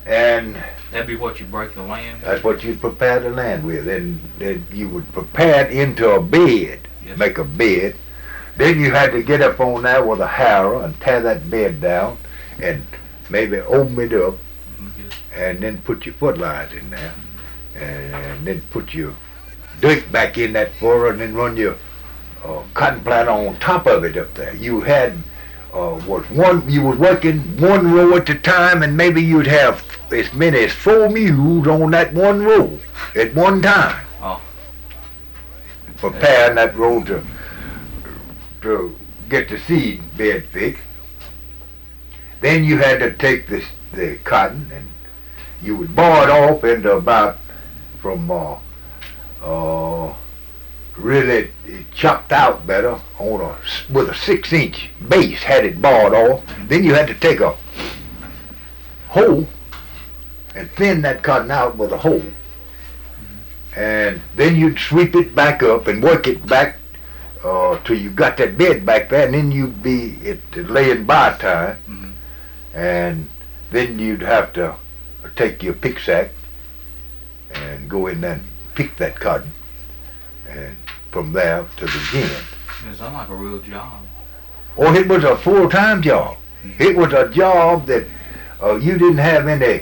And that'd be what you break the land? That's what you'd prepare the land with. And then you would prepare it into a bed, Yes. make a bed. Then you had to get up on there with a harrow and tear that bed down and maybe open it up Yes. and then put your footlights in there and then put your dirt back in that furrow and then run your cotton plant on top of it up there. You had you were working one row at a time, and maybe you'd have as many as 4 mules on that one row at one time. Oh. Preparing that row to get the seed bed fixed. Then you had to take the cotton and you would bar it off into about from really chopped out better on with a 6-inch base, had it barred off. Then you had to take a hoe and thin that cotton out with a hoe, and then you'd sweep it back up and work it back till you got that bed back there, and then you'd be at the laying by time. And then you'd have to take your pick sack and go in there and pick that cotton, and from there to begin. It sounds like a real job. Oh, it was a full-time job. It was a job that you didn't have any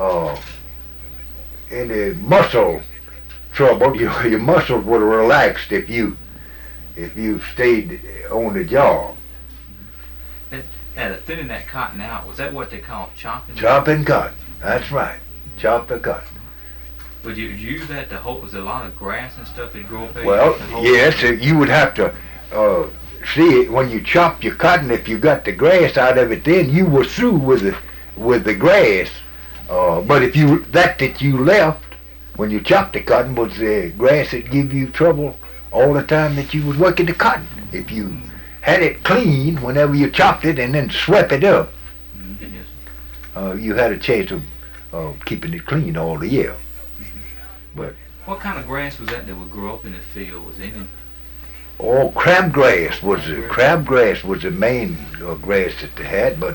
muscle trouble. Your muscles were relaxed if you stayed on the job. Yeah, thinning that cotton out, was that what they call chopping? Chopping cotton. That's right. Chop the cotton. Would you use that to hold? Was there a lot of grass and stuff that grow up there? Well, yes, you would have to see it when you chop your cotton. If you got the grass out of it, then you were through with the grass. But if that you left when you chopped the cotton was the grass that give you trouble all the time that you was working the cotton. If you had it clean whenever you chopped it and then swept it up, you had a chance of keeping it clean all the year. But what kind of grass was that would grow up in the field? Was any? Crabgrass was the main grass that they had, but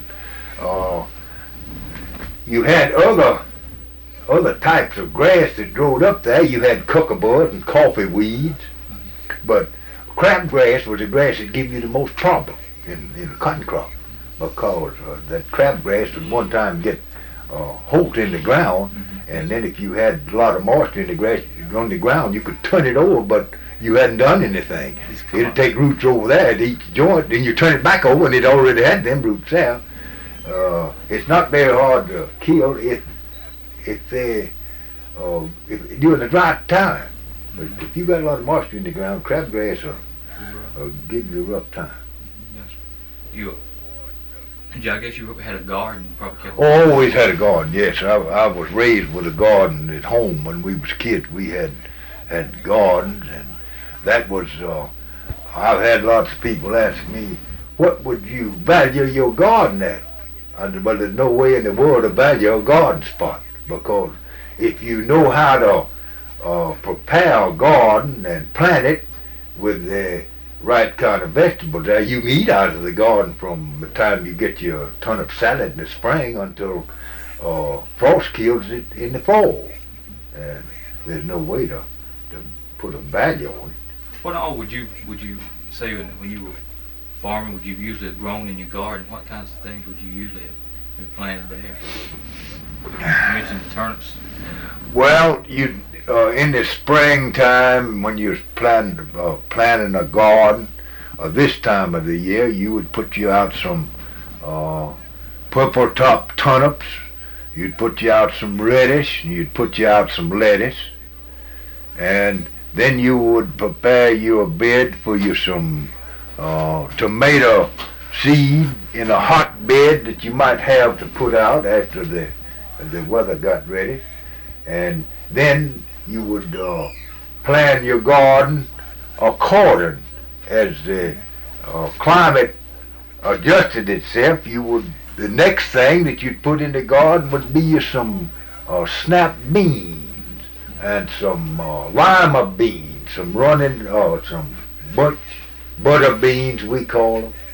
you had other types of grass that growed up there. You had cuckabud and coffee weeds, but crabgrass was the grass that gave you the most problem in the cotton crop, because that crabgrass would one time get holt in the ground, and then if you had a lot of moisture in the grass on the ground, you could turn it over, but you hadn't done anything. It'd take roots over there at each joint, then you turn it back over, and it already had them roots there. It's not very hard to kill if during the dry time. But if you got a lot of moisture in the ground, crabgrass will give you a rough time. I guess you had a garden, probably kept. Always had a garden. Yes, I was raised with a garden at home when we was kids. We had gardens, and that was. I've had lots of people ask me, "What would you value your garden at?" I said, "Well, there's no way in the world to value a garden spot, because if you know how to prepare a garden and plant it with the right kind of vegetables there, you can eat out of the garden from the time you get your turnip salad in the spring until frost kills it in the fall. And there's no way to put a value on it." What would you say when you were farming? Would you usually have grown in your garden? What kinds of things would you usually have planted there? You mentioned turnips. Well, you in the springtime when you're planting a garden, this time of the year, you would put you out some purple top turnips. You'd put you out some radish, and you'd put you out some lettuce, and then you would prepare you a bed for you some tomato seed in a hot bed that you might have to put out after the weather got ready, and then you would plan your garden according as the climate adjusted itself. The next thing that you'd put in the garden would be some snap beans and some lima beans, some butter beans we call them,